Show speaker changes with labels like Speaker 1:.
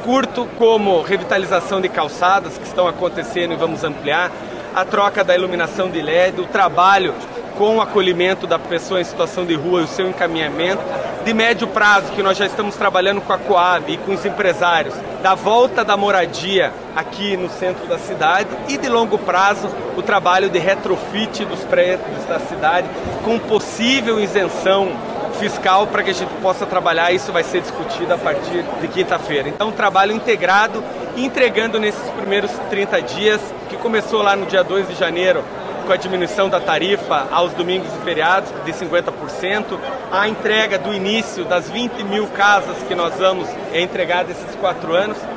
Speaker 1: curto, como revitalização de calçadas que estão acontecendo e vamos ampliar, a troca da iluminação de LED, o trabalho com o acolhimento da pessoa em situação de rua e o seu encaminhamento. De médio prazo, que nós já estamos trabalhando com a Coab e com os empresários, da volta da moradia aqui no centro da cidade, e de longo prazo, o trabalho de retrofit dos prédios da cidade, com possível isenção fiscal para que a gente possa trabalhar. Isso vai ser discutido a partir de quinta-feira. Então, um trabalho integrado, entregando nesses primeiros 30 dias, que começou lá no dia 2 de janeiro, com a diminuição da tarifa aos domingos e feriados de 50%, a entrega do início das 20 mil casas que nós vamos entregar desses 4 anos,